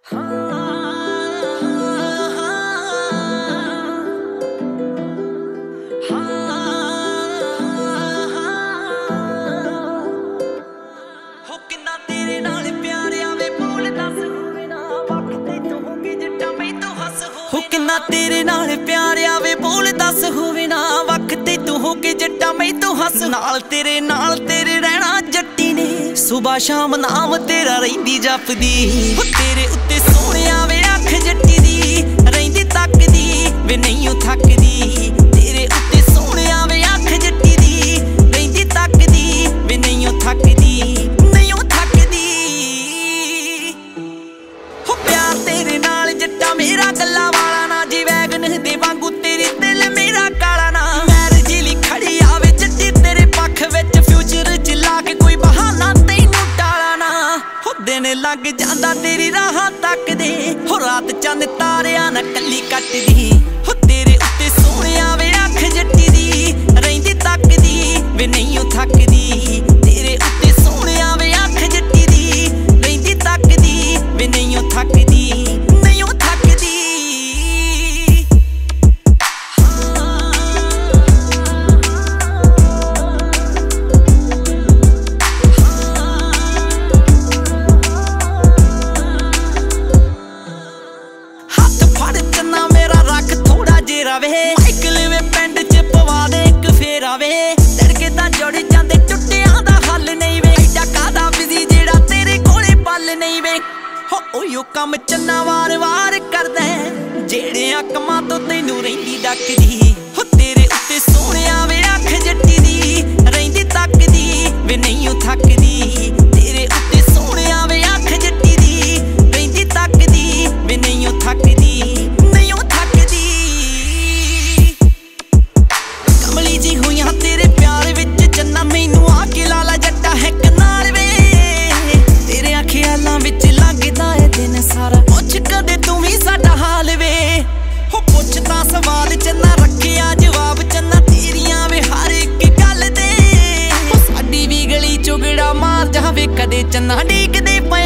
किन्ना तेरे नाल प्यार आवे बोल दस होवे ना वख ते तू हो के जट्टा मैं तो हस नाल तेरे रहना जट्टी ने सुबह शाम नाम तेरा रहिंदी जपदी तेरे उत्ते सोहणिया वे अख जट्टी दी रहिंदी तकदी वे नहीं थकदी तेरे उत्ते सोहणिया वे अख जट्टी दी रहिंदी तकदी वे नहीं थकदी हो प्यार तेरे नाल जट्टा मेरा गल्ला दिन लग जांदा तेरी राह तकदे हो रात चंद तारियां ना कली कटदी हो तेरे उत्ते सोहणिया वे अख जट्टी दी रहिंदी तकदी वे नहीं थकदी तेरे उत्ते सोहणिया वे अख जट्टी दी रहिंदी तकदी वे नहीं थकदी माइकल वे पिंड च पवा दे एक फेरा वे लड़के तां जुड़ जांदे टुट्टियां दा हल नहीं वे एडा कादा बिजी जेड़ा तेरे कोले पल नहीं वे हो ओयो कम चन्ना वार वार करदा जेड़ियां कमां तो तैनू रहिंदी डकदी हो तेरे उत्ते सोहणिया वे अख जट्टी दी रहिंदी तकदी वे नहीं थकदी तेरे उत्ते सोहणिया वे अख जट्टी दी रहिंदी तकदी वे नहीं थकदी सवाल चन्ना रखिया जवाब चन्ना तेरियां वे हर एक गल दे साडी भी गली चुगड़ा मार जावे कदे चन्ना डीकदे